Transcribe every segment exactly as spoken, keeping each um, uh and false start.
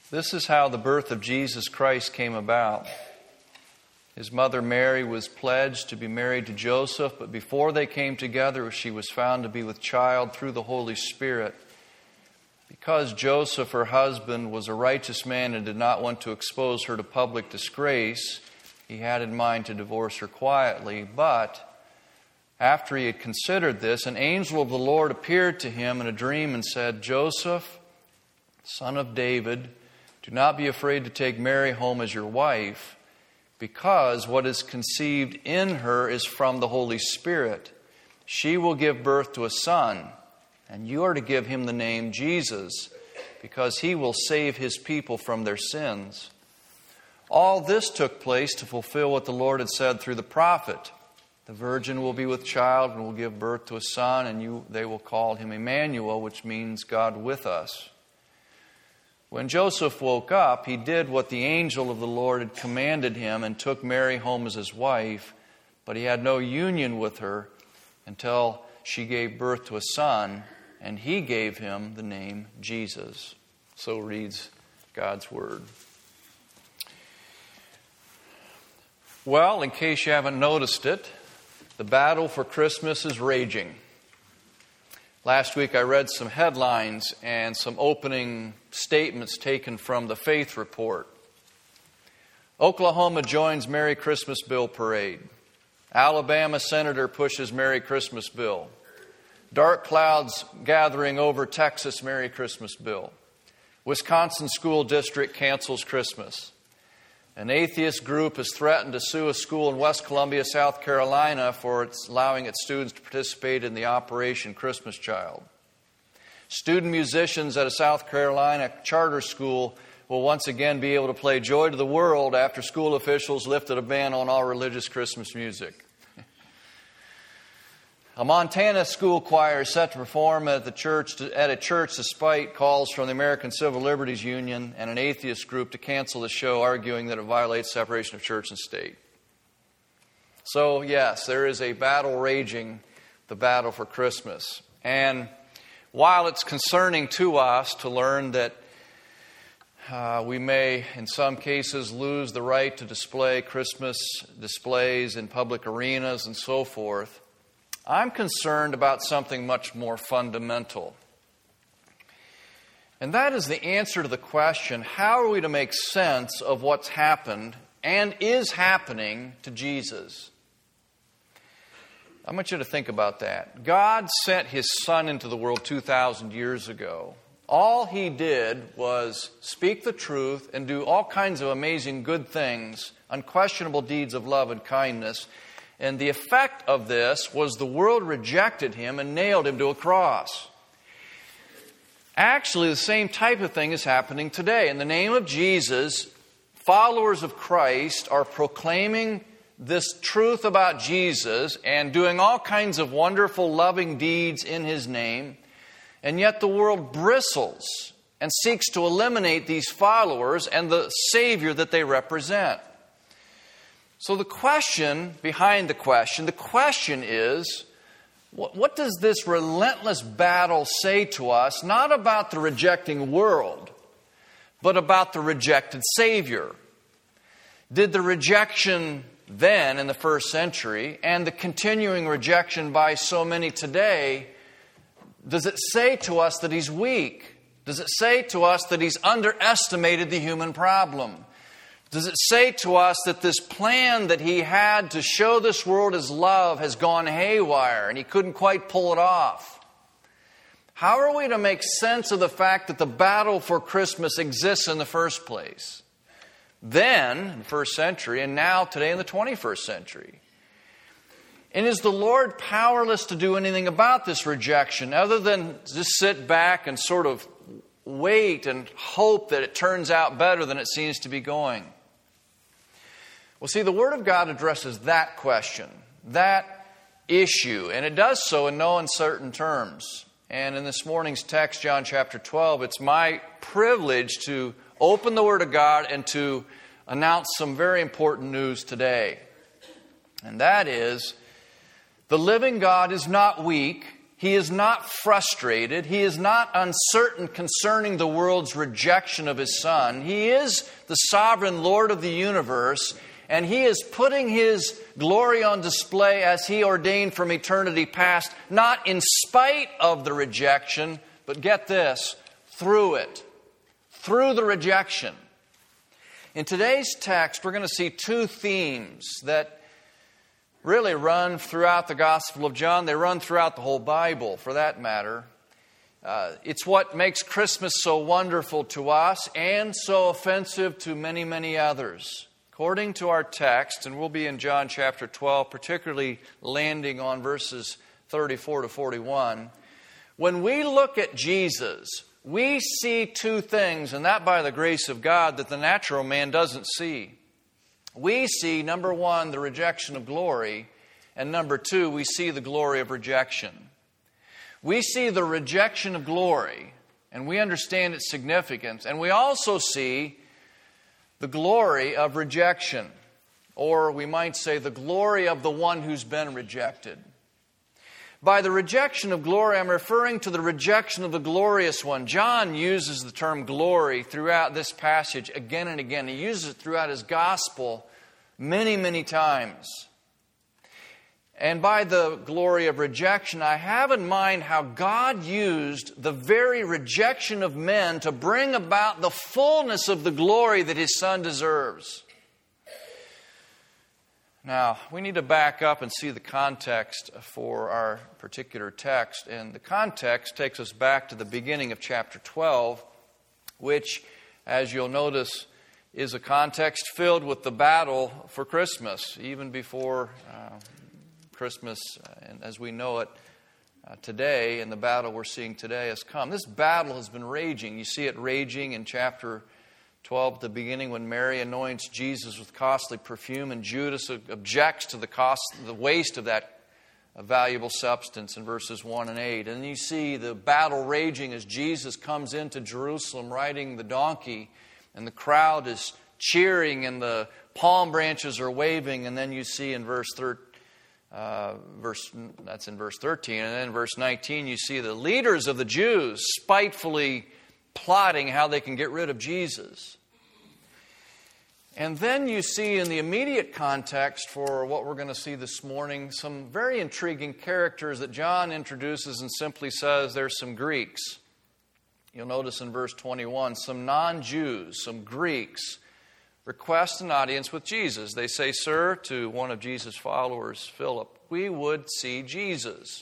This is how the birth of Jesus Christ came about. His mother Mary was pledged to be married to Joseph, but before they came together, she was found to be with child through the Holy Spirit. Because Joseph, her husband, was a righteous man and did not want to expose her to public disgrace, he had in mind to divorce her quietly. But after he had considered this, an angel of the Lord appeared to him in a dream and said, "Joseph, son of David, do not be afraid to take Mary home as your wife, because what is conceived in her is from the Holy Spirit. She will give birth to a son, and you are to give him the name Jesus, because he will save his people from their sins." All this took place to fulfill what the Lord had said through the prophet. "The virgin will be with child and will give birth to a son, and you, they will call him Emmanuel," which means God with us. When Joseph woke up, he did what the angel of the Lord had commanded him and took Mary home as his wife, but he had no union with her until she gave birth to a son, and he gave him the name Jesus. So reads God's Word. Well, in case you haven't noticed it, the battle for Christmas is raging. Last week I read some headlines and some opening statements taken from the Faith Report. Oklahoma joins Merry Christmas Bill parade. Alabama senator pushes Merry Christmas Bill. Dark clouds gathering over Texas Merry Christmas Bill. Wisconsin school district cancels Christmas. An atheist group has threatened to sue a school in West Columbia, South Carolina for its allowing its students to participate in the Operation Christmas Child. Student musicians at a South Carolina charter school will once again be able to play Joy to the World after school officials lifted a ban on all religious Christmas music. A Montana school choir is set to perform at the church at a church despite calls from the American Civil Liberties Union and an atheist group to cancel the show, arguing that it violates separation of church and state. So, yes, there is a battle raging, the battle for Christmas. And while it's concerning to us to learn that uh, we may, in some cases, lose the right to display Christmas displays in public arenas and so forth, I'm concerned about something much more fundamental. And that is the answer to the question, how are we to make sense of what's happened and is happening to Jesus? I want you to think about that. God sent His Son into the world two thousand years ago. All He did was speak the truth and do all kinds of amazing good things, unquestionable deeds of love and kindness. And the effect of this was the world rejected Him and nailed Him to a cross. Actually, the same type of thing is happening today. In the name of Jesus, followers of Christ are proclaiming this truth about Jesus and doing all kinds of wonderful, loving deeds in His name. And yet the world bristles and seeks to eliminate these followers and the Savior that they represent. So the question behind the question, the question is, what, what does this relentless battle say to us, not about the rejecting world, but about the rejected Savior? Did the rejection then in the first century and the continuing rejection by so many today, does it say to us that He's weak? Does it say to us that He's underestimated the human problem? Does it say to us that this plan that He had to show this world His love has gone haywire and He couldn't quite pull it off? How are we to make sense of the fact that the battle for Christmas exists in the first place? Then, in the first century, and now today in the twenty-first century. And is the Lord powerless to do anything about this rejection other than just sit back and sort of wait and hope that it turns out better than it seems to be going? Well, see, the Word of God addresses that question, that issue, and it does so in no uncertain terms. And in this morning's text, John chapter twelve, it's my privilege to open the Word of God and to announce some very important news today. And that is, the living God is not weak He is not frustrated. He is not uncertain concerning the world's rejection of His Son. He is the sovereign Lord of the universe, and He is putting His glory on display as He ordained from eternity past, not in spite of the rejection, but get this, through it, through the rejection. In today's text, we're going to see two themes that really run throughout the Gospel of John. They run throughout the whole Bible, for that matter. Uh, it's what makes Christmas so wonderful to us and so offensive to many, many others. According to our text, and we'll be in John chapter twelve, particularly landing on verses thirty-four to forty-one, when we look at Jesus, we see two things, and that by the grace of God, that the natural man doesn't see. We see, number one, the rejection of glory, and number two, we see the glory of rejection. We see the rejection of glory, and we understand its significance, and we also see the glory of rejection, or we might say the glory of the one who's been rejected. By the rejection of glory, I'm referring to the rejection of the glorious one. John uses the term glory throughout this passage again and again. He uses it throughout his gospel many, many times. And by the glory of rejection, I have in mind how God used the very rejection of men to bring about the fullness of the glory that His Son deserves. Now, we need to back up and see the context for our particular text. And the context takes us back to the beginning of chapter twelve, which, as you'll notice, is a context filled with the battle for Christmas, even before uh, Christmas, uh, as we know it uh, today, and the battle we're seeing today has come. This battle has been raging. You see it raging in chapter twelve at the beginning when Mary anoints Jesus with costly perfume, and Judas objects to the cost, the waste of that valuable substance in verses one and eight. And you see the battle raging as Jesus comes into Jerusalem riding the donkey, and the crowd is cheering and the palm branches are waving. And then you see in verse thirteen, uh, verse that's in verse thirteen, and then in verse nineteen you see the leaders of the Jews spitefully plotting how they can get rid of Jesus. And then you see in the immediate context for what we're going to see this morning some very intriguing characters that John introduces and simply says there's some Greeks. You'll notice in verse twenty-one, some non-Jews, some Greeks, request an audience with Jesus. They say, "Sir," to one of Jesus' followers, Philip, "we would see Jesus."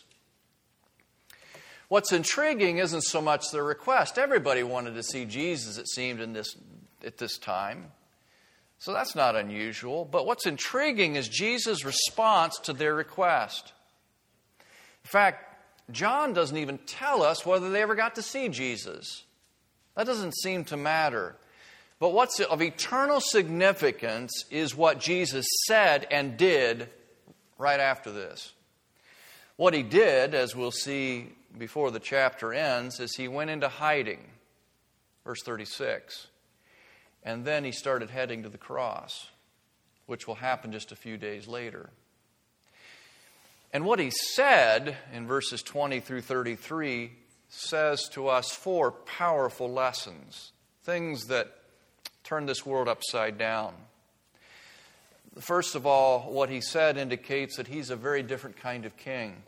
What's intriguing isn't so much their request. Everybody wanted to see Jesus, it seemed, in this at this time. So that's not unusual. But what's intriguing is Jesus' response to their request. In fact, John doesn't even tell us whether they ever got to see Jesus. That doesn't seem to matter. But what's of eternal significance is what Jesus said and did right after this. What He did, as we'll see before the chapter ends, is He went into hiding. Verse thirty-six. And then He started heading to the cross, which will happen just a few days later. And what He said in verses twenty through thirty-three says to us four powerful lessons, things that turn this world upside down. First of all, what He said indicates that He's a very different kind of king.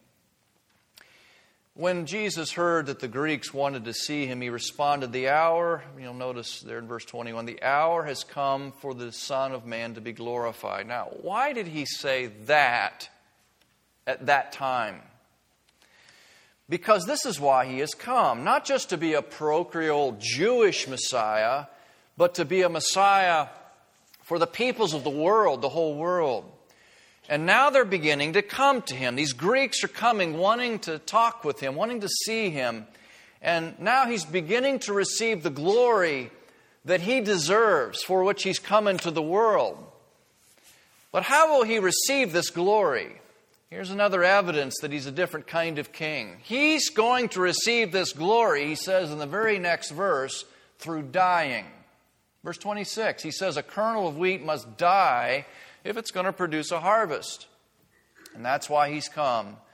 When Jesus heard that the Greeks wanted to see Him, He responded, "The hour," you'll notice there in verse twenty-one, "the hour has come for the Son of Man to be glorified." Now, why did He say that at that time? Because this is why He has come, not just to be a parochial Jewish Messiah, but to be a Messiah for the peoples of the world, the whole world. And now they're beginning to come to Him. These Greeks are coming, wanting to talk with Him, wanting to see Him. And now He's beginning to receive the glory that He deserves, for which He's come into the world. But how will He receive this glory? Here's another evidence that He's a different kind of king. He's going to receive this glory, He says in the very next verse, through dying. Verse twenty-six, He says, "A kernel of wheat must die if it's going to produce a harvest." And that's why He's come,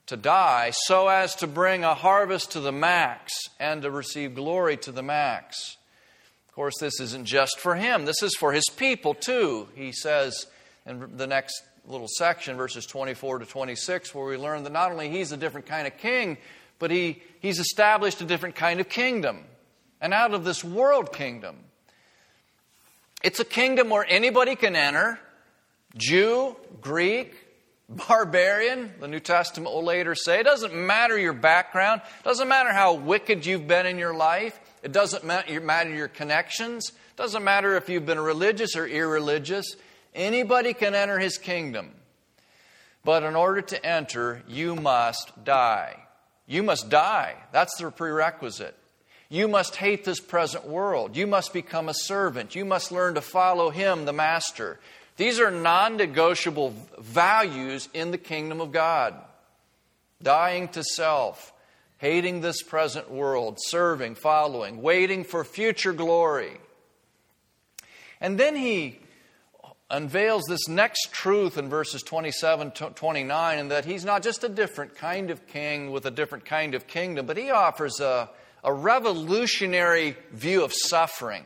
to die so as to bring a harvest to the max and to receive glory to the max. Of course, this isn't just for him. This is for his people too. He says in the next little section, verses twenty-four to twenty-six, where we learn that not only he's a different kind of king, but he, he's established a different kind of kingdom. An out of this world kingdom. It's a kingdom where anybody can enter. Jew, Greek, barbarian, the New Testament will later say. It doesn't matter your background. It doesn't matter how wicked you've been in your life. It doesn't matter your connections. It doesn't matter if you've been religious or irreligious. Anybody can enter his kingdom. But in order to enter, you must die. You must die. That's the prerequisite. You must hate this present world. You must become a servant. You must learn to follow him, the master. These are non-negotiable values in the kingdom of God. Dying to self, hating this present world, serving, following, waiting for future glory. And then he unveils this next truth in verses twenty-seven to twenty-nine, and that he's not just a different kind of king with a different kind of kingdom, but he offers a, a revolutionary view of suffering.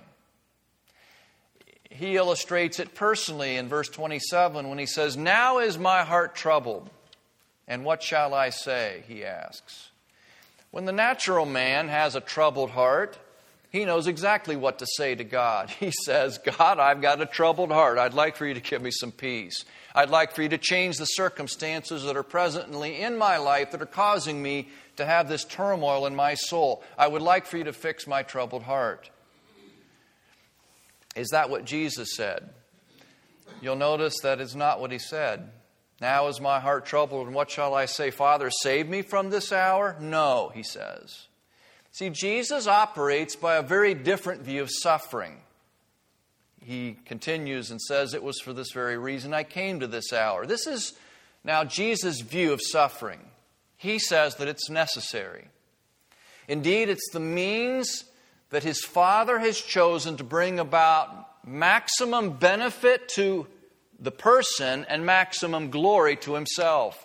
He illustrates it personally in verse twenty-seven when he says, "Now is my heart troubled, and what shall I say?" he asks. When the natural man has a troubled heart, he knows exactly what to say to God. He says, "God, I've got a troubled heart. I'd like for you to give me some peace. I'd like for you to change the circumstances that are presently in my life that are causing me to have this turmoil in my soul. I would like for you to fix my troubled heart." Is that what Jesus said? You'll notice that is not what he said. "Now is my heart troubled, and what shall I say? Father, save me from this hour?" No, he says. See, Jesus operates by a very different view of suffering. He continues and says, "It was for this very reason I came to this hour." This is now Jesus' view of suffering. He says that it's necessary. Indeed, it's the means that his Father has chosen to bring about maximum benefit to the person and maximum glory to himself.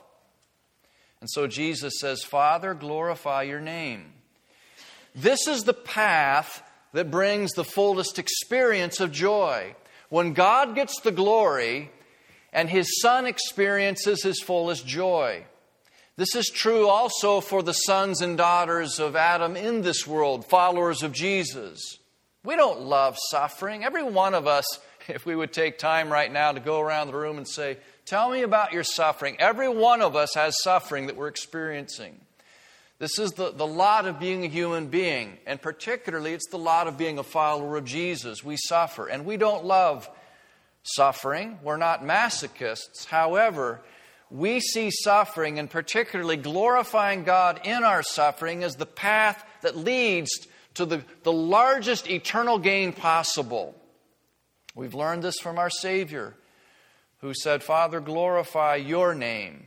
And so Jesus says, "Father, glorify your name." This is the path that brings the fullest experience of joy. When God gets the glory and his Son experiences his fullest joy. This is true also for the sons and daughters of Adam in this world, followers of Jesus. We don't love suffering. Every one of us, if we would take time right now to go around the room and say, "Tell me about your suffering." Every one of us has suffering that we're experiencing. This is the, the lot of being a human being. And particularly, it's the lot of being a follower of Jesus. We suffer. And we don't love suffering. We're not masochists. However, we see suffering, and particularly glorifying God in our suffering, as the path that leads to the, the largest eternal gain possible. We've learned this from our Savior, who said, "Father, glorify your name."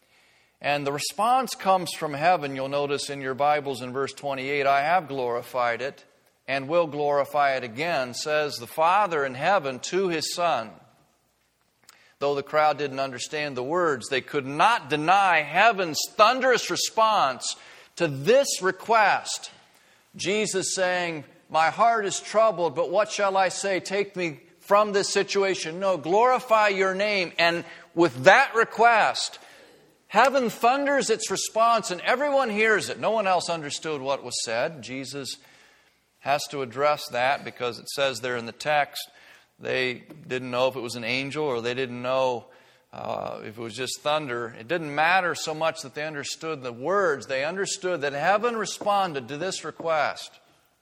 And the response comes from heaven. You'll notice in your Bibles in verse twenty-eight, "I have glorified it and will glorify it again," says the Father in heaven to his Son. Though the crowd didn't understand the words, they could not deny heaven's thunderous response to this request. Jesus saying, "My heart is troubled, but what shall I say? Take me from this situation." No, glorify your name. And with that request, heaven thunders its response, and everyone hears it. No one else understood what was said. Jesus has to address that because it says there in the text, they didn't know if it was an angel or they didn't know uh, if it was just thunder. It didn't matter so much that they understood the words. They understood that heaven responded to this request.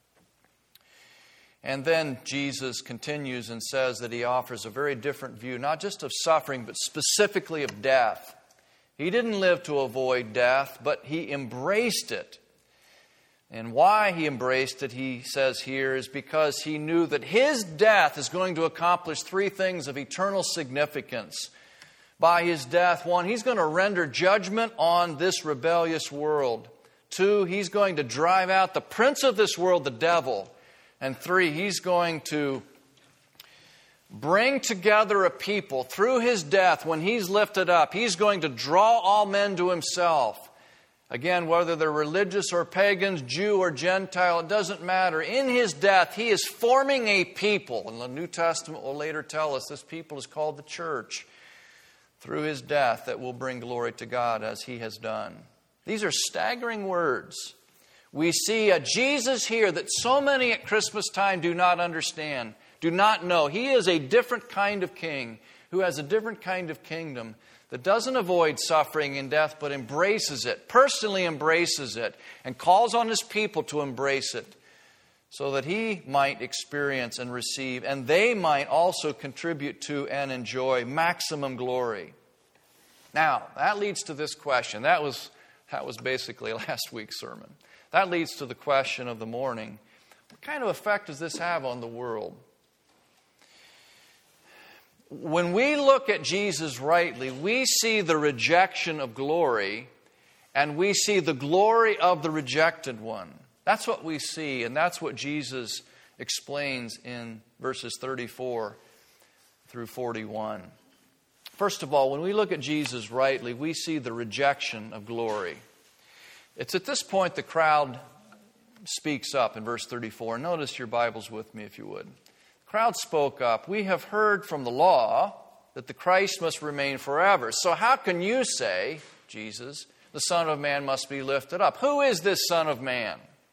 And then Jesus continues and says that he offers a very different view, not just of suffering, but specifically of death. He didn't live to avoid death, but he embraced it. And why he embraced it, he says here, is because he knew that his death is going to accomplish three things of eternal significance. By his death, one, he's going to render judgment on this rebellious world. Two, he's going to drive out the prince of this world, the devil. And three, he's going to bring together a people through his death. When he's lifted up, he's going to draw all men to himself. Again, whether they're religious or pagans, Jew or Gentile, it doesn't matter. In His death, He is forming a people. And the New Testament will later tell us this people is called the church. Through His death that will bring glory to God as He has done. These are staggering words. We see a Jesus here that so many at Christmas time do not understand, do not know. He is a different kind of king who has a different kind of kingdom that doesn't avoid suffering and death, but embraces it, personally embraces it, and calls on His people to embrace it so that He might experience and receive, and they might also contribute to and enjoy maximum glory. Now, that leads to this question. That was, that was basically last week's sermon. That leads to the question of the morning. What kind of effect does this have on the world? When we look at Jesus rightly, we see the rejection of glory, and we see the glory of the rejected one. That's what we see, and that's what Jesus explains in verses thirty-four through forty-one. First of all, when we look at Jesus rightly, we see the rejection of glory. It's at this point the crowd speaks up in verse thirty-four. Notice your Bibles with me, if you would. The crowd spoke up. We have heard from the law that the Christ must remain forever. So how can you say, Jesus, the Son of Man must be lifted up? Who is this Son of Man?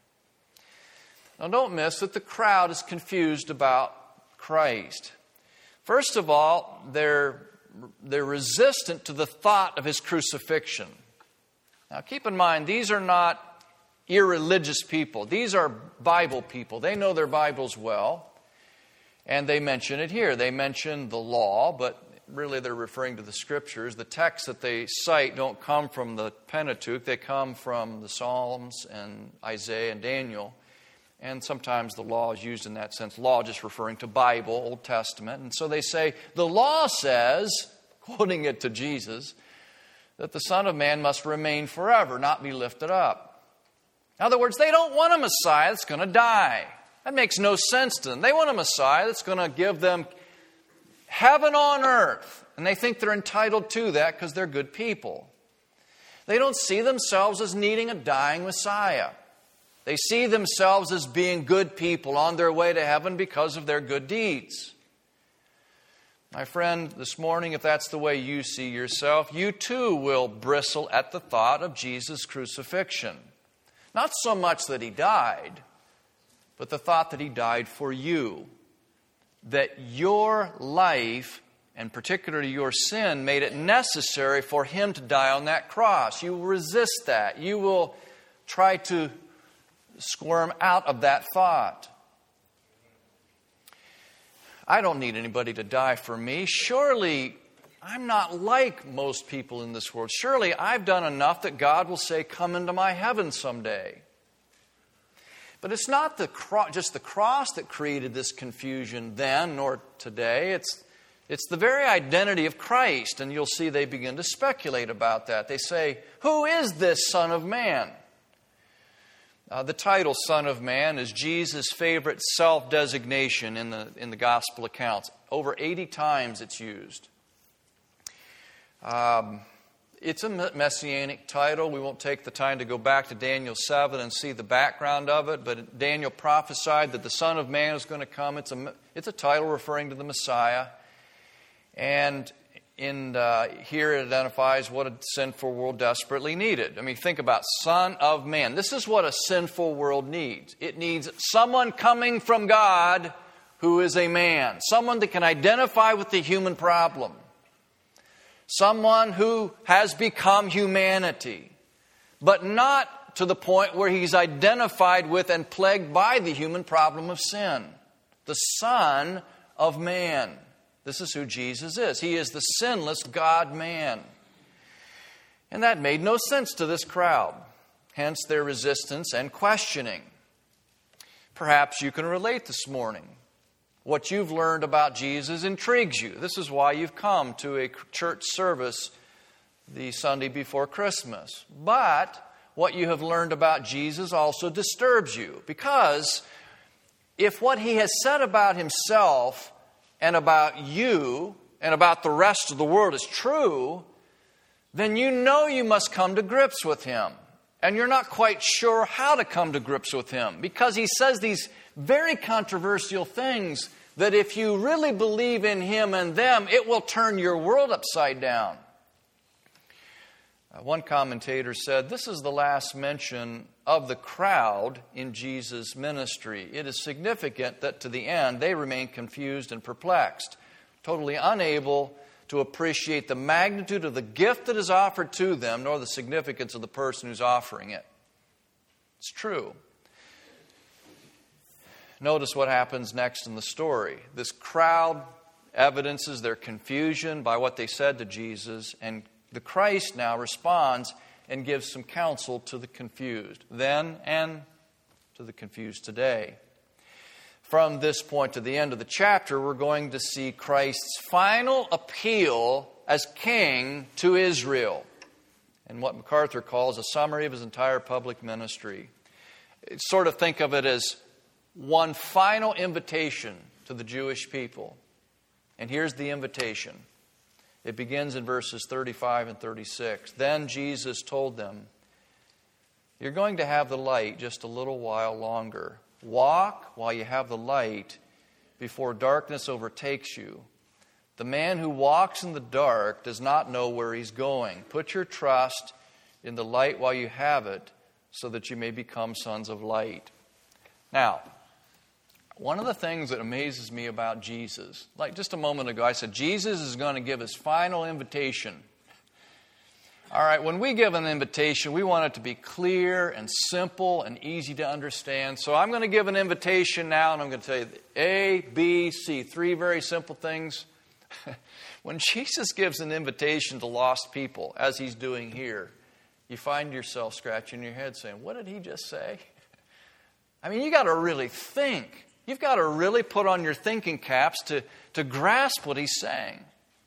Now don't miss that the crowd is confused about Christ. First of all, they're, they're resistant to the thought of His crucifixion. Now keep in mind, these are not irreligious people. These are Bible people. They know their Bibles well. And they mention it here. They mention the law, but really they're referring to the Scriptures. The texts that they cite don't come from the Pentateuch. They come from the Psalms and Isaiah and Daniel. And sometimes the law is used in that sense. Law just referring to Bible, Old Testament. And so they say, the law says, quoting it to Jesus, that the Son of Man must remain forever, not be lifted up. In other words, they don't want a Messiah that's going to die. That makes no sense to them. They want a Messiah that's going to give them heaven on earth. And they think they're entitled to that because they're good people. They don't see themselves as needing a dying Messiah. They see themselves as being good people on their way to heaven because of their good deeds. My friend, this morning, if that's the way you see yourself, you too will bristle at the thought of Jesus' crucifixion. Not so much that He died, but the thought that He died for you. That your life, and particularly your sin, made it necessary for Him to die on that cross. You will resist that. You will try to squirm out of that thought. I don't need anybody to die for me. Surely I'm not like most people in this world. Surely I've done enough that God will say, come into my heaven someday. But it's not the cro- just the cross that created this confusion then nor today. It's, it's the very identity of Christ. And you'll see they begin to speculate about that. They say, who is this Son of Man? Uh, the title Son of Man is Jesus' favorite self-designation in the, in the gospel accounts. Over eighty times it's used. Um, it's a messianic title. We won't take the time to go back to Daniel seven and see the background of it, but Daniel prophesied that the Son of Man is going to come. It's a, it's a title referring to the Messiah. And in uh, here it identifies what a sinful world desperately needed. I mean, think about Son of Man. This is what a sinful world needs. It needs someone coming from God who is a man. Someone that can identify with the human problem. Someone who has become humanity, but not to the point where He's identified with and plagued by the human problem of sin. The Son of Man. This is who Jesus is. He is the sinless God-man. And that made no sense to this crowd. Hence their resistance and questioning. Perhaps you can relate this morning. What you've learned about Jesus intrigues you. This is why you've come to a church service the Sunday before Christmas. But what you have learned about Jesus also disturbs you. Because if what He has said about Himself and about you and about the rest of the world is true, then you know you must come to grips with Him. and you're not quite sure how to come to grips with him because he says these very controversial things that if you really believe in him and them, it will turn your world upside down. Uh, one commentator said, this is the last mention of the crowd in Jesus' ministry. It is significant that to the end they remain confused and perplexed, totally unable to appreciate the magnitude of the gift that is offered to them, nor the significance of the person who's offering it. It's true. Notice what happens next in the story. This crowd evidences their confusion by what they said to Jesus, and the Christ now responds and gives some counsel to the confused, then and to the confused today. From this point to the end of the chapter, we're going to see Christ's final appeal as king to Israel, and what MacArthur calls a summary of his entire public ministry. Sort of think of it as one final invitation to the Jewish people. And here's the invitation. It begins in verses thirty-five and thirty-six. Then Jesus told them, you're going to have the light just a little while longer. Walk while you have the light before darkness overtakes you. The man who walks in the dark does not know where he's going. Put your trust in the light while you have it, so that you may become sons of light. Now, one of the things that amazes me about Jesus, like just a moment ago, I said Jesus is going to give his final invitation. All right, when we give an invitation, we want it to be clear and simple and easy to understand. So I'm going to give an invitation now, and I'm going to tell you A, B, C, three very simple things. When Jesus gives an invitation to lost people, as he's doing here, you find yourself scratching your head saying, what did he just say? I mean, you got to really think. You've got to really put on your thinking caps to, to grasp what he's saying.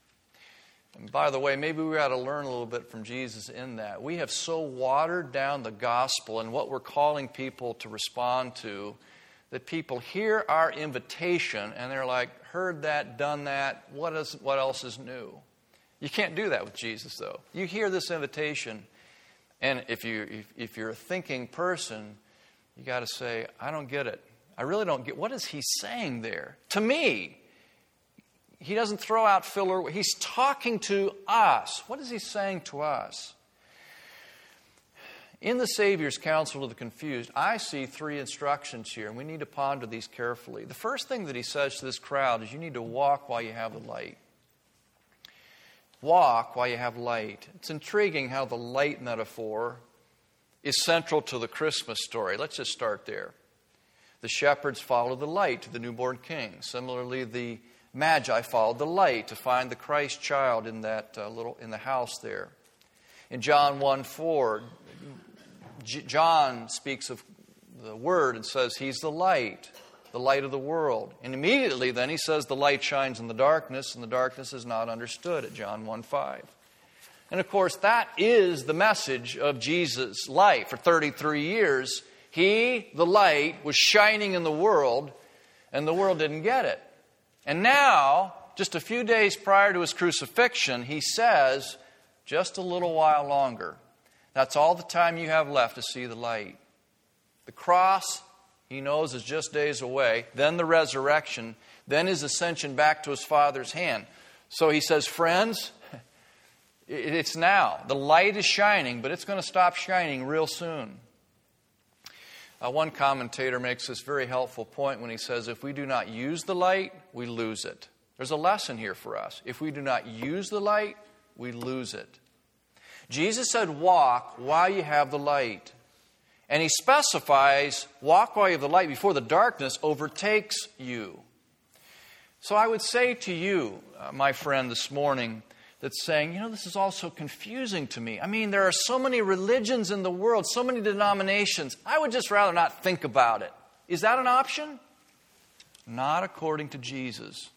And by the way, maybe we ought to learn a little bit from Jesus in that. We have so watered down the gospel and what we're calling people to respond to that people hear our invitation and they're like, heard that, done that, what is, what else is new? You can't do that with Jesus, though. You hear this invitation, and if, you, if, if you're a thinking person, you got to say, I don't get it. I really don't get, what is he saying there? To me, he doesn't throw out filler. He's talking to us. What is he saying to us? In the Savior's counsel to the confused, I see three instructions here, and we need to ponder these carefully. The first thing that he says to this crowd is you need to walk while you have the light. Walk while you have light. It's intriguing how the light metaphor is central to the Christmas story. Let's just start there. The shepherds followed the light to the newborn king. Similarly, the Magi followed the light to find the Christ child in that uh, little in the house there. In John one four, J- John speaks of the Word and says he's the light, the light of the world. And immediately then he says the light shines in the darkness, and the darkness is not understood at John one five. And of course, that is the message of Jesus' life. For thirty-three years, he, the light, was shining in the world, and the world didn't get it. And now, just a few days prior to his crucifixion, he says, just a little while longer. That's all the time you have left to see the light. The cross, he knows, is just days away. Then the resurrection. Then his ascension back to his Father's hand. So he says, friends, it's now. The light is shining, but it's going to stop shining real soon. Uh, one commentator makes this very helpful point when he says, if we do not use the light, we lose it. There's a lesson here for us. If we do not use the light, we lose it. Jesus said, walk while you have the light. And he specifies, walk while you have the light before the darkness overtakes you. So I would say to you, uh, my friend, this morning, that's saying, you know, this is all so confusing to me. I mean, there are so many religions in the world, so many denominations. I would just rather not think about it. Is that an option? Not according to Jesus.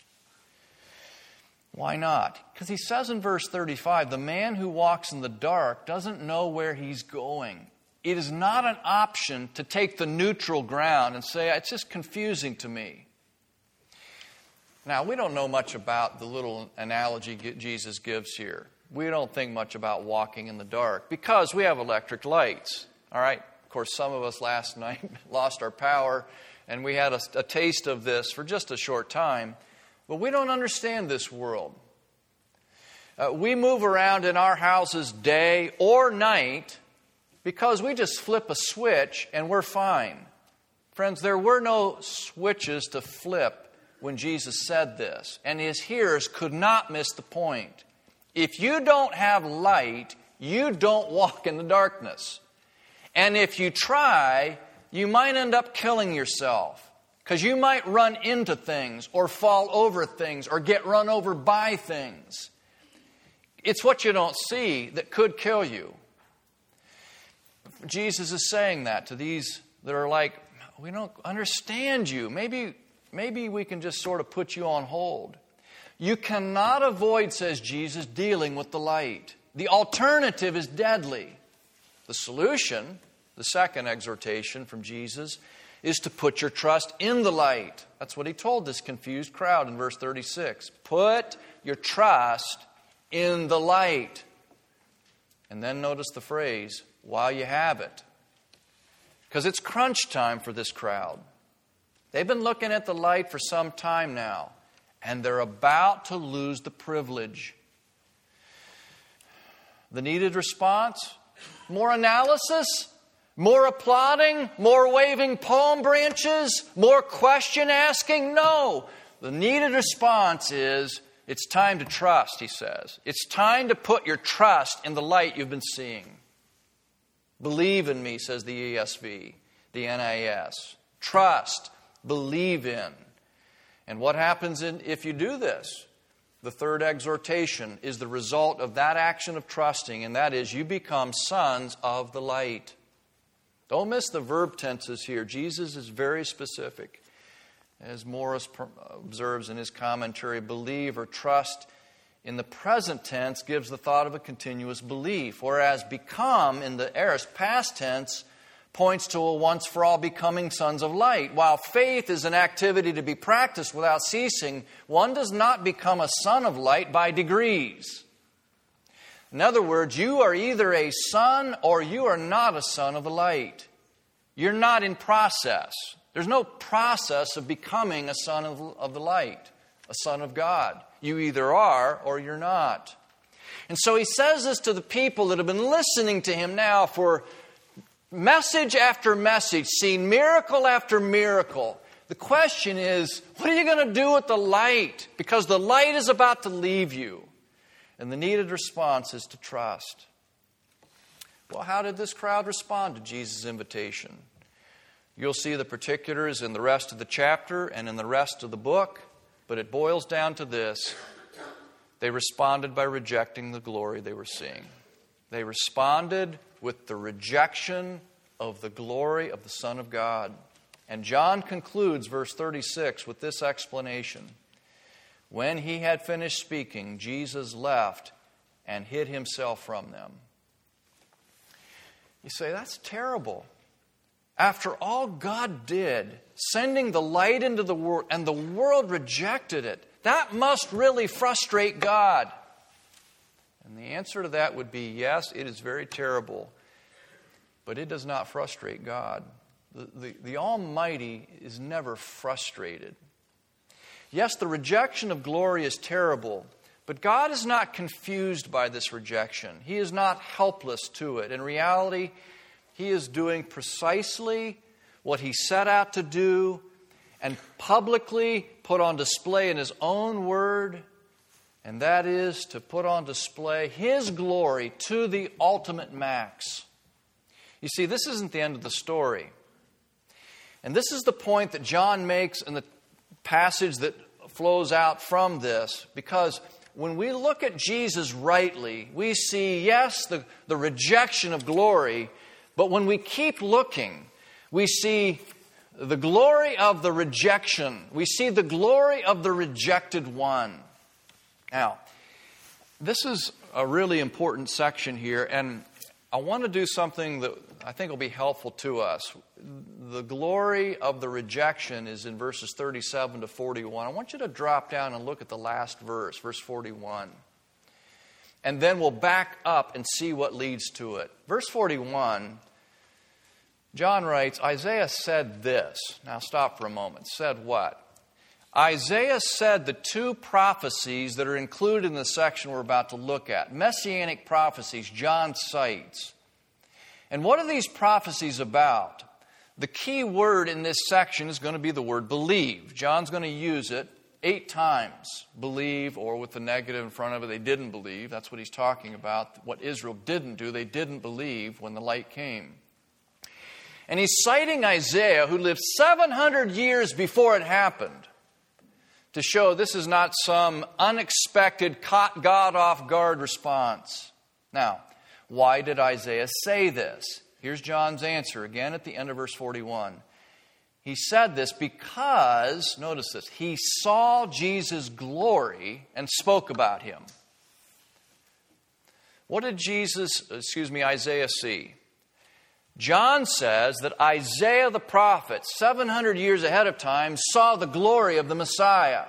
Why not? Because he says in verse thirty-five, the man who walks in the dark doesn't know where he's going. It is not an option to take the neutral ground and say, it's just confusing to me. Now, we don't know much about the little analogy Jesus gives here. we don't think much about walking in the dark because we have electric lights. All right? Of course, some of us last night lost our power, and we had a, a taste of this for just a short time. But we don't understand this world. Uh, we move around in our houses day or night because we just flip a switch and we're fine. Friends, there were no switches to flip when Jesus said this, and his hearers could not miss the point. If you don't have light, you don't walk in the darkness. And if you try, you might end up killing yourself because you might run into things or fall over things or get run over by things. It's what you don't see that could kill you. Jesus is saying that to these that are like, we don't understand you. Maybe, maybe we can just sort of put you on hold. You cannot avoid, says Jesus, dealing with the light. The alternative is deadly. The solution, the second exhortation from Jesus, is to put your trust in the light. That's what he told this confused crowd in verse thirty-six. Put your trust in the light. And then notice the phrase, while you have it. Because it's crunch time for this crowd. They've been looking at the light for some time now, and they're about to lose the privilege. The needed response? More analysis? More applauding? More waving palm branches? More question asking? No. The needed response is, it's time to trust, he says. It's time to put your trust in the light you've been seeing. Believe in me, says the E S V, the N A S. Trust, believe in. And what happens in, if you do this? The third exhortation is the result of that action of trusting, and that is you become sons of the light. Don't miss the verb tenses here. Jesus is very specific. As Morris observes in his commentary, believe or trust in the present tense gives the thought of a continuous belief, whereas become in the aorist past tense points to a once for all becoming sons of light. While faith is an activity to be practiced without ceasing, one does not become a son of light by degrees. In other words, you are either a son or you are not a son of the light. You're not in process. There's no process of becoming a son of, of the light, a son of God. You either are or you're not. And so he says this to the people that have been listening to him now for message after message, seen miracle after miracle. The question is, what are you going to do with the light? Because the light is about to leave you. And the needed response is to trust. Well, how did this crowd respond to Jesus' invitation? You'll see the particulars in the rest of the chapter and in the rest of the book, but it boils down to this. They responded by rejecting the glory they were seeing. They responded with the rejection of the glory of the Son of God. And John concludes verse thirty-six with this explanation. When he had finished speaking, Jesus left and hid himself from them. You say, that's terrible. After all God did, sending the light into the world, and the world rejected it, that must really frustrate God. And the answer to that would be, yes, it is very terrible, but it does not frustrate God. The, the, the Almighty is never frustrated. Yes, the rejection of glory is terrible, but God is not confused by this rejection. He is not helpless to it. In reality, He is doing precisely what He set out to do and publicly put on display in His own Word, and that is to put on display His glory to the ultimate max. You see, this isn't the end of the story. And this is the point that John makes in the passage that flows out from this, because when we look at Jesus rightly, we see, yes, the, the rejection of glory, but when we keep looking, we see the glory of the rejection. We see the glory of the rejected one. Now, this is a really important section here, and I want to do something that I think will be helpful to us. The glory of the rejection is in verses thirty-seven to forty-one. I want you to drop down and look at the last verse, verse forty-one. and then we'll back up and see what leads to it. Verse forty-one, John writes, Isaiah said this. Now stop for a moment. Said what? Isaiah said the two prophecies that are included in the section we're about to look at. Messianic prophecies, John cites. And what are these prophecies about? The key word in this section is going to be the word believe. John's going to use it eight times. Believe, or with the negative in front of it, they didn't believe. That's what he's talking about. What Israel didn't do, they didn't believe when the light came. And he's citing Isaiah, who lived seven hundred years before it happened, to show this is not some unexpected, caught God off guard response. Now, why did Isaiah say this? Here's John's answer again at the end of verse forty-one. He said this because, notice this, he saw Jesus' glory and spoke about him. What did Jesus, excuse me, Isaiah see? John says that Isaiah the prophet, seven hundred years ahead of time, saw the glory of the Messiah.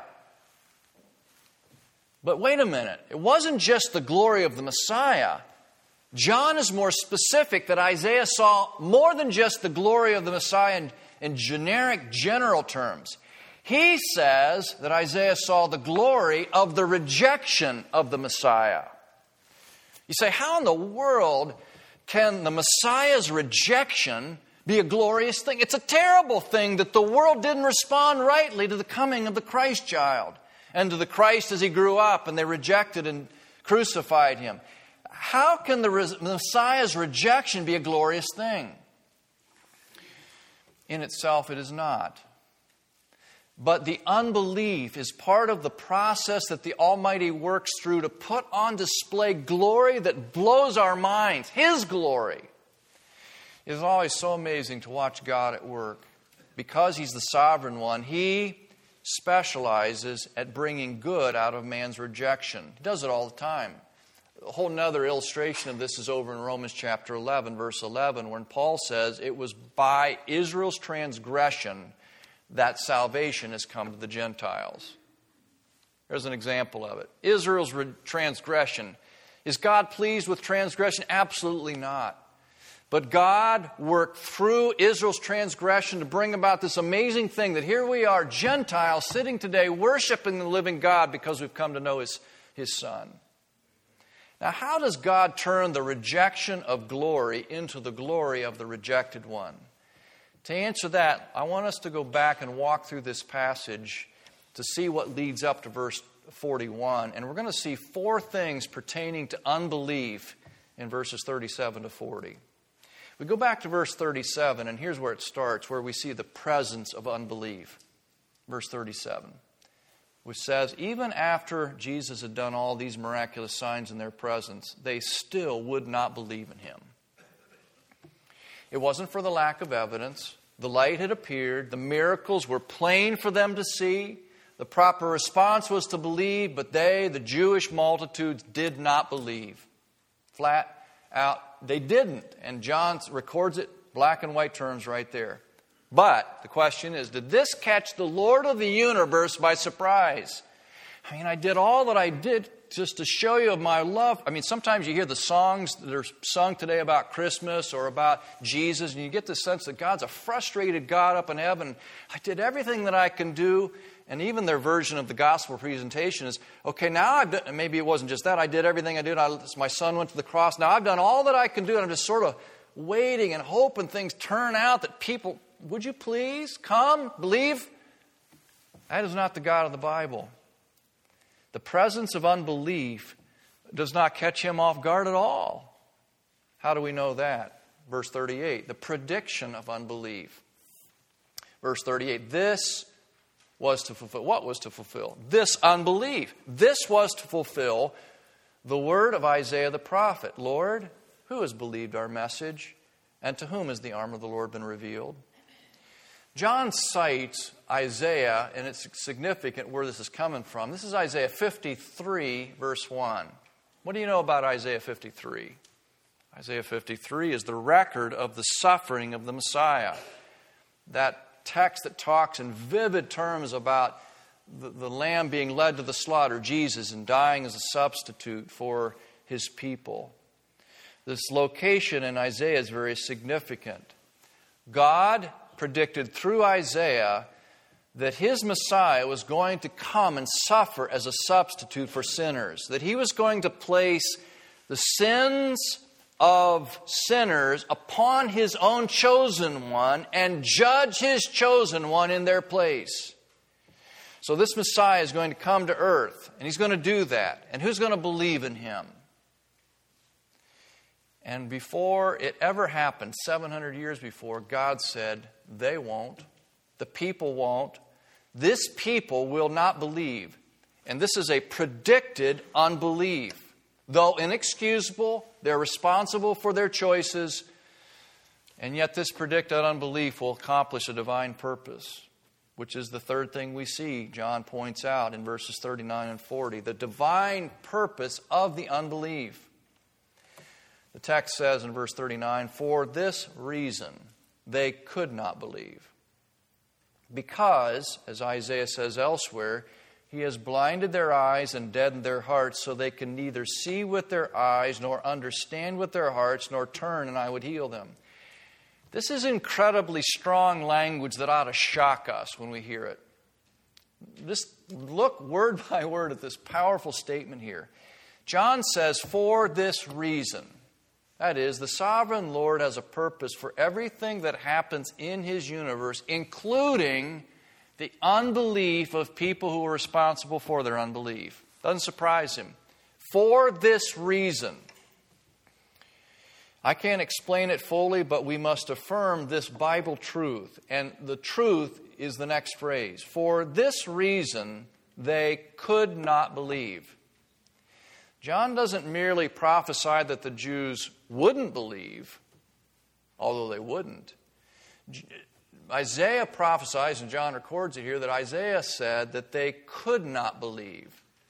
But wait a minute. It wasn't just the glory of the Messiah. John is more specific that Isaiah saw more than just the glory of the Messiah in, in generic, general terms. He says that Isaiah saw the glory of the rejection of the Messiah. You say, how in the world can the Messiah's rejection be a glorious thing? It's a terrible thing that the world didn't respond rightly to the coming of the Christ child and to the Christ as he grew up, and they rejected and crucified him. How can the re- Messiah's rejection be a glorious thing? In itself, it is not. But the unbelief is part of the process that the Almighty works through to put on display glory that blows our minds. His glory. It is always so amazing to watch God at work. Because He's the sovereign one, He specializes at bringing good out of man's rejection. He does it all the time. A whole nother illustration of this is over in Romans chapter eleven, verse eleven, when Paul says, it was by Israel's transgression that salvation has come to the Gentiles. There's an example of it. Israel's re- transgression. Is God pleased with transgression? Absolutely not. But God worked through Israel's transgression to bring about this amazing thing that here we are, Gentiles, sitting today worshiping the living God because we've come to know His, His Son. Now, how does God turn the rejection of glory into the glory of the rejected one? To answer that, I want us to go back and walk through this passage to see what leads up to verse forty-one. And we're going to see four things pertaining to unbelief in verses thirty-seven to forty. We go back to verse thirty-seven, and here's where it starts, where we see the presence of unbelief. Verse thirty-seven, which says, even after Jesus had done all these miraculous signs in their presence, they still would not believe in Him. It wasn't for the lack of evidence. The light had appeared. The miracles were plain for them to see. The proper response was to believe, but they, the Jewish multitudes, did not believe. Flat out, they didn't. And John records it, black and white terms right there. But the question is, did this catch the Lord of the universe by surprise? I mean, I did all that I did just to show you of my love. I mean, sometimes you hear the songs that are sung today about Christmas or about Jesus, and you get the sense that God's a frustrated God up in heaven. I did everything that I can do. And even their version of the gospel presentation is, okay, now I've done, maybe it wasn't just that, I did everything I did. I, my son went to the cross. Now I've done all that I can do, and I'm just sort of waiting and hoping things turn out that people, would you please come, believe? That is not the God of the Bible. The presence of unbelief does not catch Him off guard at all. How do we know that? Verse thirty-eight, the prediction of unbelief. Verse thirty-eight, this was to fulfill. What was to fulfill? This unbelief. This was to fulfill the word of Isaiah the prophet. Lord, who has believed our message? And to whom has the arm of the Lord been revealed? John cites Isaiah, and it's significant where this is coming from. This is Isaiah fifty-three, verse one. What do you know about Isaiah fifty-three? Isaiah fifty-three is the record of the suffering of the Messiah. That text that talks in vivid terms about the, the lamb being led to the slaughter, Jesus, and dying as a substitute for His people. This location in Isaiah is very significant. God predicted through Isaiah that His Messiah was going to come and suffer as a substitute for sinners, that He was going to place the sins of sinners upon His own chosen one and judge His chosen one in their place. So this Messiah is going to come to earth, and He's going to do that. And who's going to believe in Him? And before it ever happened, seven hundred years before, God said, they won't. The people won't. This people will not believe. And this is a predicted unbelief. Though inexcusable, they're responsible for their choices, and yet this predicted unbelief will accomplish a divine purpose, which is the third thing we see, John points out in verses thirty-nine and forty, the divine purpose of the unbelief. The text says in verse thirty-nine, for this reason they could not believe. Because, as Isaiah says elsewhere, He has blinded their eyes and deadened their hearts so they can neither see with their eyes nor understand with their hearts nor turn and I would heal them. This is incredibly strong language that ought to shock us when we hear it. Just look word by word at this powerful statement here. John says, for this reason. That is, the sovereign Lord has a purpose for everything that happens in His universe, including the unbelief of people who are responsible for their unbelief. Doesn't surprise Him. For this reason. I can't explain it fully, but we must affirm this Bible truth. And the truth is the next phrase. For this reason, they could not believe. John doesn't merely prophesy that the Jews wouldn't believe, although they wouldn't. Isaiah prophesies, and John records it here, that Isaiah said that they could not believe.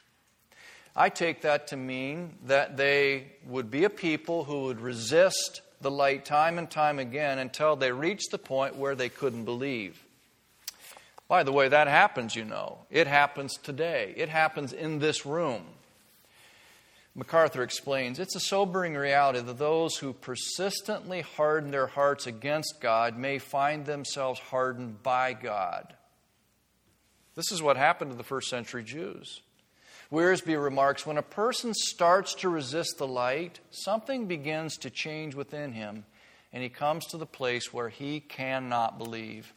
I take that to mean that they would be a people who would resist the light time and time again until they reached the point where they couldn't believe. By the way, that happens, you know. It happens today. It happens in this room. MacArthur explains, it's a sobering reality that those who persistently harden their hearts against God may find themselves hardened by God. This is what happened to the first century Jews. Wiersbe remarks, when a person starts to resist the light, something begins to change within him, and he comes to the place where he cannot believe.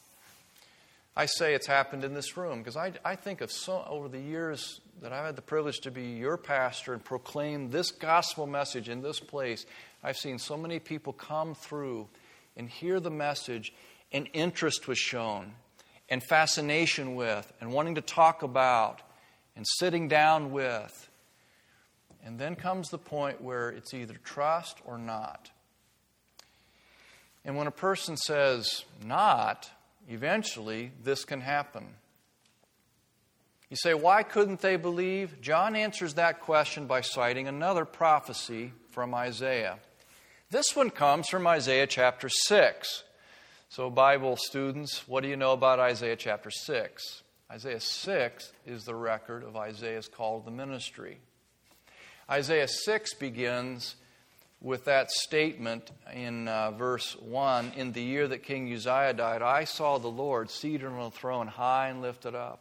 I say it's happened in this room because I, I think of so over the years that I've had the privilege to be your pastor and proclaim this gospel message in this place. I've seen so many people come through and hear the message, and interest was shown, and fascination with, and wanting to talk about, and sitting down with. And then comes the point where it's either trust or not. And when a person says not, eventually this can happen. You say, why couldn't they believe? John answers that question by citing another prophecy from Isaiah. This one comes from Isaiah chapter six. So Bible students, what do you know about Isaiah chapter six? Isaiah six is the record of Isaiah's call to the ministry. Isaiah six begins with that statement in uh, verse one, in the year that King Uzziah died, I saw the Lord seated on a throne high and lifted up.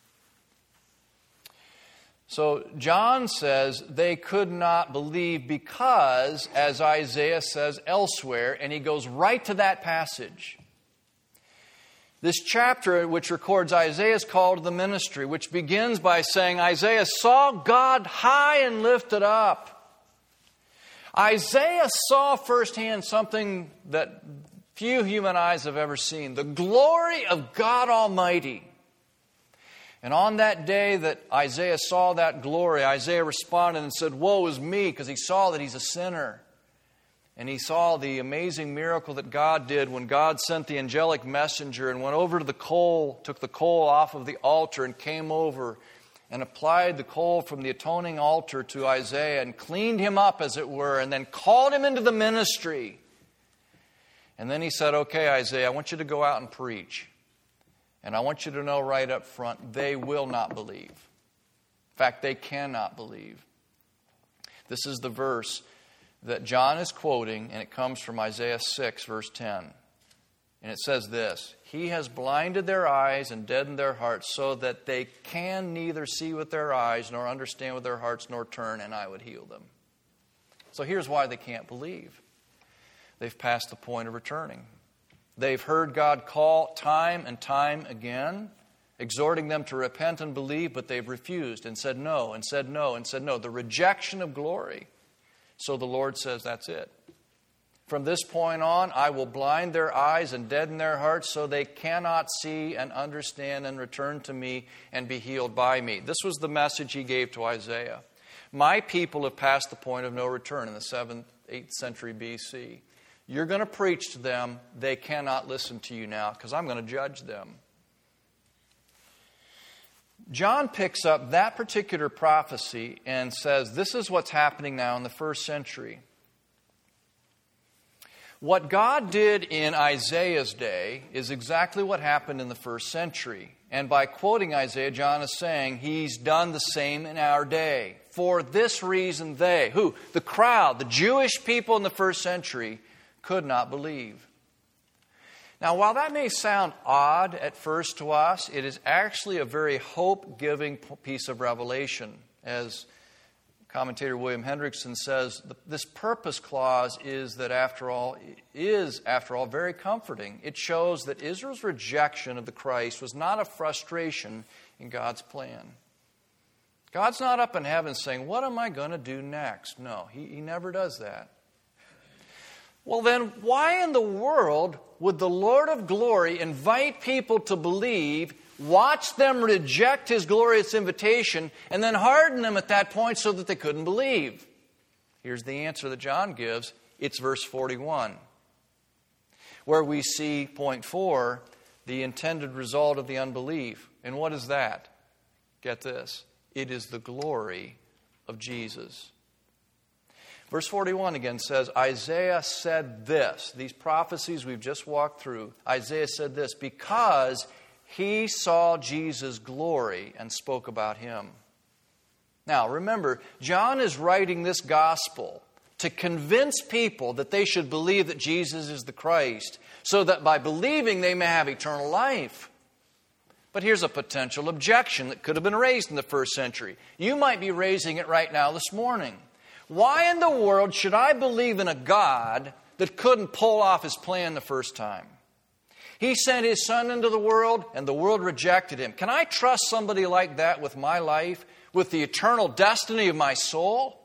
So John says they could not believe because, as Isaiah says elsewhere, and he goes right to that passage. This chapter, which records Isaiah's call to the ministry, which begins by saying Isaiah saw God high and lifted up. Isaiah saw firsthand something that few human eyes have ever seen, the glory of God Almighty. And on that day that Isaiah saw that glory, Isaiah responded and said, woe is me, because he saw that he's a sinner. And he saw the amazing miracle that God did when God sent the angelic messenger and went over to the coal, took the coal off of the altar and came over and applied the coal from the atoning altar to Isaiah and cleaned him up, as it were, and then called him into the ministry. And then he said, okay, Isaiah, I want you to go out and preach. And I want you to know right up front, they will not believe. In fact, they cannot believe. This is the verse that John is quoting, and it comes from Isaiah six, verse ten. And it says this, He has blinded their eyes and deadened their hearts so that they can neither see with their eyes nor understand with their hearts nor turn, and I would heal them. So here's why they can't believe. They've passed the point of returning. They've heard God call time and time again, exhorting them to repent and believe, but they've refused and said no and said no and said no. The rejection of glory. So the Lord says, that's it. From this point on, I will blind their eyes and deaden their hearts so they cannot see and understand and return to me and be healed by me. This was the message he gave to Isaiah. My people have passed the point of no return in the seventh, eighth century B C. You're going to preach to them. They cannot listen to you now because I'm going to judge them. John picks up that particular prophecy and says, this is what's happening now in the first century. What God did in Isaiah's day is exactly what happened in the first century. And by quoting Isaiah, John is saying He's done the same in our day. For this reason they, who? The crowd, the Jewish people in the first century, could not believe. Now, while that may sound odd at first to us, it is actually a very hope-giving piece of revelation. As commentator William Hendrickson says, this purpose clause is that after all, is, after all, very comforting. It shows that Israel's rejection of the Christ was not a frustration in God's plan. God's not up in heaven saying, what am I going to do next? No, he, he never does that. Well then, why in the world would the Lord of glory invite people to believe, watch them reject His glorious invitation, and then harden them at that point so that they couldn't believe? Here's the answer that John gives. It's verse forty-one, where we see, point four, the intended result of the unbelief. And what is that? Get this. It is the glory of Jesus. Verse forty-one again says, Isaiah said this. These prophecies we've just walked through. Isaiah said this because he saw Jesus' glory and spoke about Him. Now, remember, John is writing this gospel to convince people that they should believe that Jesus is the Christ, so that by believing they may have eternal life. But here's a potential objection that could have been raised in the first century. You might be raising it right now this morning. Why in the world should I believe in a God that couldn't pull off His plan the first time? He sent His Son into the world, and the world rejected Him. Can I trust somebody like that with my life, with the eternal destiny of my soul?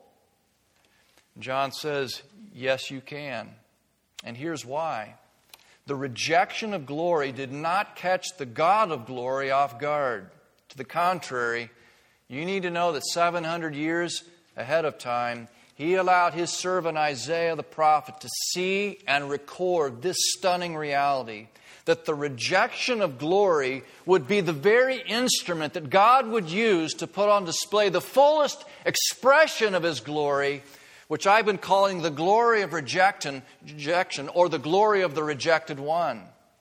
John says, yes, you can. And here's why. The rejection of glory did not catch the God of glory off guard. To the contrary, you need to know that seven hundred years ahead of time, He allowed His servant Isaiah the prophet to see and record this stunning reality, that the rejection of glory would be the very instrument that God would use to put on display the fullest expression of His glory, which I've been calling the glory of rejection, rejection, or the glory of the rejected one.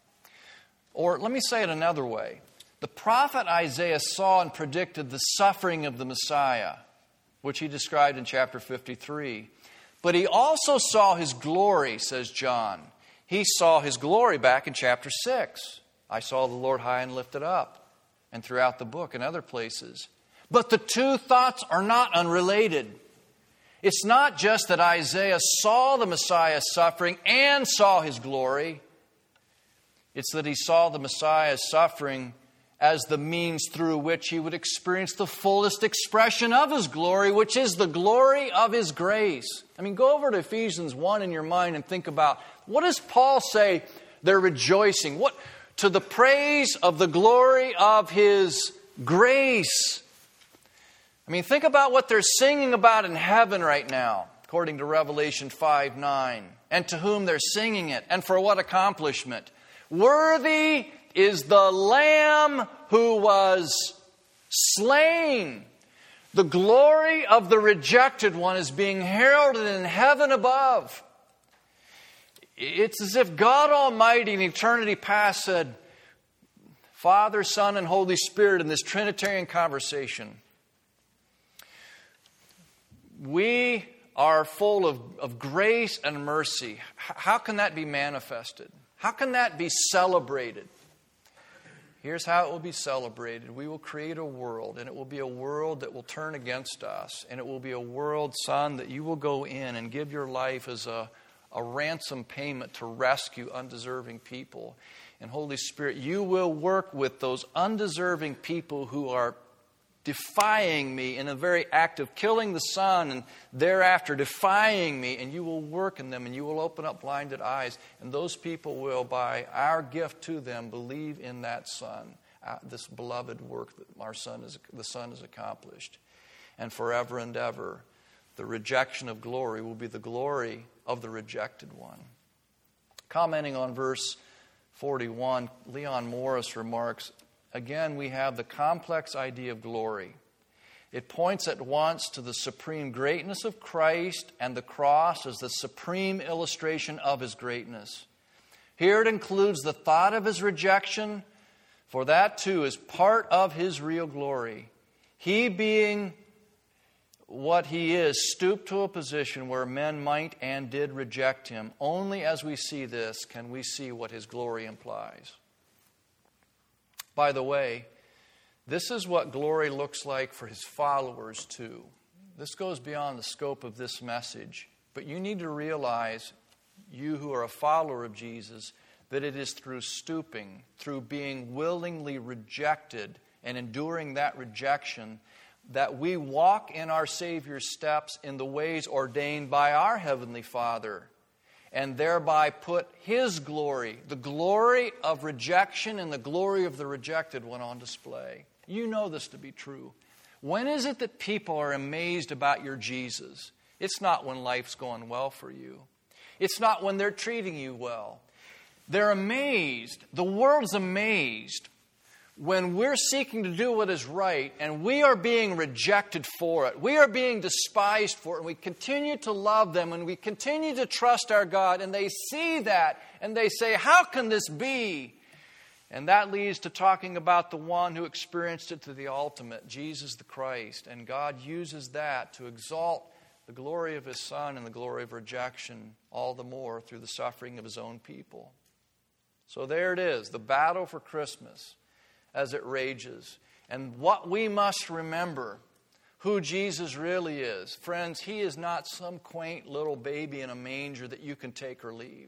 Or let me say it another way. The prophet Isaiah saw and predicted the suffering of the Messiah, which he described in chapter fifty-three. But he also saw His glory, says John. He saw His glory back in chapter six. I saw the Lord high and lifted up. And throughout the book and other places. But the two thoughts are not unrelated. It's not just that Isaiah saw the Messiah's suffering and saw His glory. It's that he saw the Messiah's suffering as the means through which he would experience the fullest expression of His glory, which is the glory of His grace. I mean, go over to Ephesians one in your mind and think about, what does Paul say they're rejoicing? What? To the praise of the glory of His grace. I mean, think about what they're singing about in heaven right now, according to Revelation five nine. And to whom they're singing it, and for what accomplishment. Worthy is the Lamb who was slain. The glory of the rejected one is being heralded in heaven above. It's as if God Almighty in eternity past said, Father, Son, and Holy Spirit in this Trinitarian conversation, we are full of, of grace and mercy. H- how can that be manifested? How can that be celebrated? Here's how it will be celebrated. We will create a world, and it will be a world that will turn against us. And it will be a world, son, that you will go in and give your life as a, a ransom payment to rescue undeserving people. And Holy Spirit, you will work with those undeserving people who are defying me in a very act of killing the Son, and thereafter defying me, and you will work in them, and you will open up blinded eyes, and those people will, by our gift to them, believe in that Son, uh, this beloved work that our Son is, the Son has accomplished. And forever and ever, the rejection of glory will be the glory of the rejected one. Commenting on verse forty-one, Leon Morris remarks, again, we have the complex idea of glory. It points at once to the supreme greatness of Christ and the cross as the supreme illustration of His greatness. Here it includes the thought of His rejection, for that too is part of His real glory. He, being what He is, stooped to a position where men might and did reject Him. Only as we see this can we see what His glory implies. By the way, this is what glory looks like for His followers too. This goes beyond the scope of this message. But you need to realize, you who are a follower of Jesus, that it is through stooping, through being willingly rejected and enduring that rejection, that we walk in our Savior's steps in the ways ordained by our Heavenly Father, and thereby put His glory, the glory of rejection and the glory of the rejected one, on display. You know this to be true. When is it that people are amazed about your Jesus? It's not when life's going well for you. It's not when they're treating you well. They're amazed. The world's amazed when we're seeking to do what is right and we are being rejected for it. We are being despised for it, and we continue to love them and we continue to trust our God, and they see that and they say, how can this be? And that leads to talking about the one who experienced it to the ultimate, Jesus the Christ. And God uses that to exalt the glory of His Son and the glory of rejection all the more through the suffering of His own people. So there it is, the battle for Christmas as it rages. And what we must remember, who Jesus really is. Friends, He is not some quaint little baby in a manger that you can take or leave.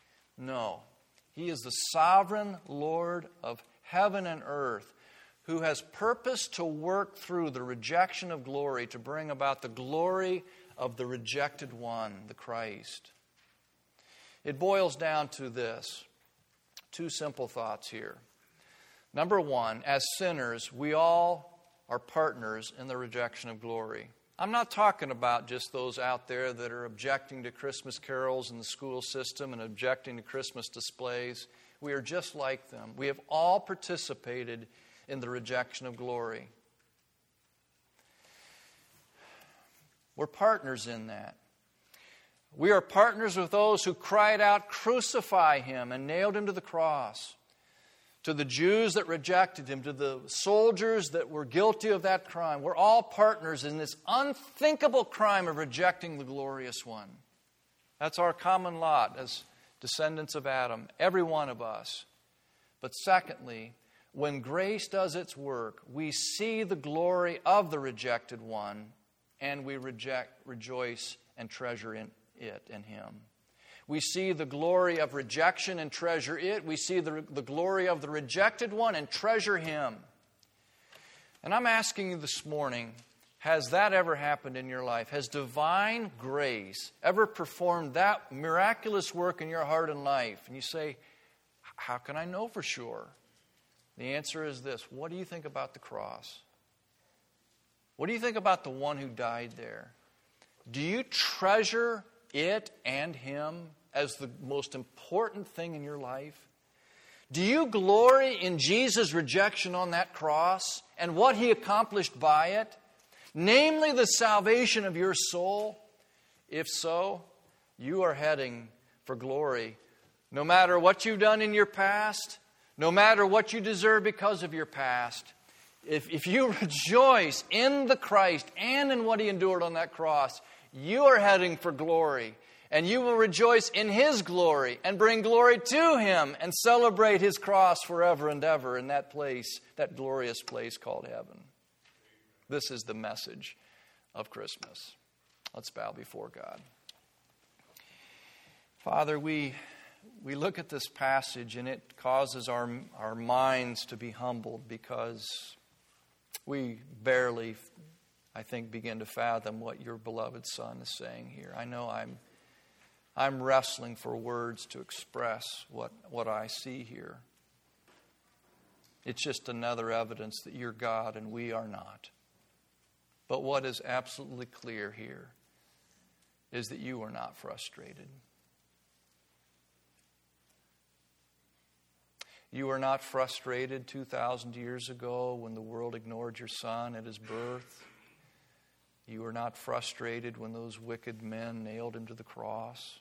No. He is the sovereign Lord of heaven and earth, who has purposed to work through the rejection of glory to bring about the glory of the rejected one, the Christ. It boils down to this. Two simple thoughts here. Number one, as sinners, we all are partners in the rejection of glory. I'm not talking about just those out there that are objecting to Christmas carols in the school system and objecting to Christmas displays. We are just like them. We have all participated in the rejection of glory. We're partners in that. We are partners with those who cried out, "Crucify Him," and nailed Him to the cross. To the Jews that rejected Him, to the soldiers that were guilty of that crime. We're all partners in this unthinkable crime of rejecting the glorious one. That's our common lot as descendants of Adam, every one of us. But secondly, when grace does its work, we see the glory of the rejected one, and we reject, rejoice and treasure in it, in Him. We see the glory of rejection and treasure it. We see the, the glory of the rejected one and treasure Him. And I'm asking you this morning, has that ever happened in your life? Has divine grace ever performed that miraculous work in your heart and life? And you say, how can I know for sure? The answer is this. What do you think about the cross? What do you think about the one who died there? Do you treasure it and Him as the most important thing in your life? Do you glory in Jesus' rejection on that cross and what He accomplished by it? Namely, the salvation of your soul? If so, you are heading for glory. No matter what you've done in your past, no matter what you deserve because of your past, If, if you rejoice in the Christ and in what He endured on that cross, you are heading for glory. And you will rejoice in His glory and bring glory to Him and celebrate His cross forever and ever in that place, that glorious place called heaven. This is the message of Christmas. Let's bow before God. Father, we we look at this passage and it causes our, our minds to be humbled because we barely, I think, begin to fathom what your beloved Son is saying here. I know I'm I'm wrestling for words to express what, what I see here. It's just another evidence that you're God and we are not. But what is absolutely clear here is that you are not frustrated. You were not frustrated two thousand years ago when the world ignored your Son at His birth. You were not frustrated when those wicked men nailed Him to the cross.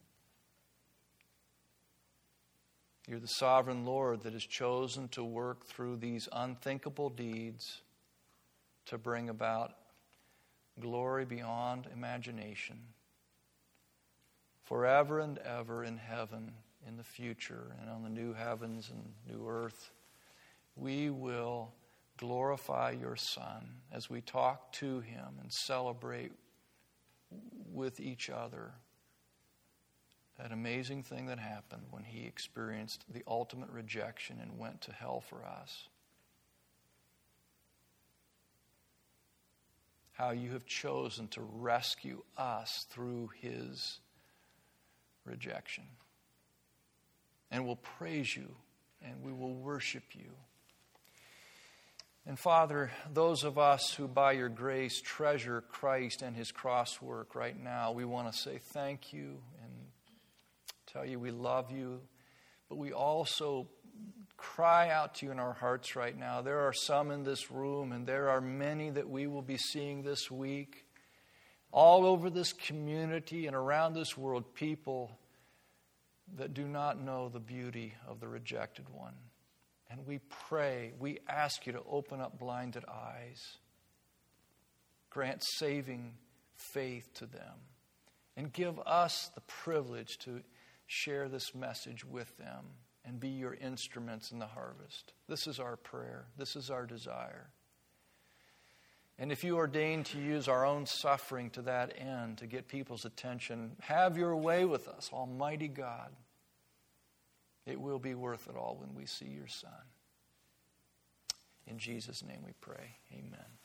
You're the sovereign Lord that has chosen to work through these unthinkable deeds to bring about glory beyond imagination. Forever and ever in heaven, in the future, and on the new heavens and new earth, we will glorify your Son as we talk to Him and celebrate with each other that amazing thing that happened when He experienced the ultimate rejection and went to hell for us. How you have chosen to rescue us through His rejection. And we'll praise you and we will worship you. And Father, those of us who by your grace treasure Christ and His cross work right now, we want to say thank you and tell you we love you. But we also cry out to you in our hearts right now. There are some in this room and there are many that we will be seeing this week. All over this community and around this world, people that do not know the beauty of the rejected one. And we pray, we ask you to open up blinded eyes. Grant saving faith to them. And give us the privilege to share this message with them and be your instruments in the harvest. This is our prayer. This is our desire. And if you ordain to use our own suffering to that end, to get people's attention, have your way with us, Almighty God. It will be worth it all when we see your Son. In Jesus' name we pray. Amen.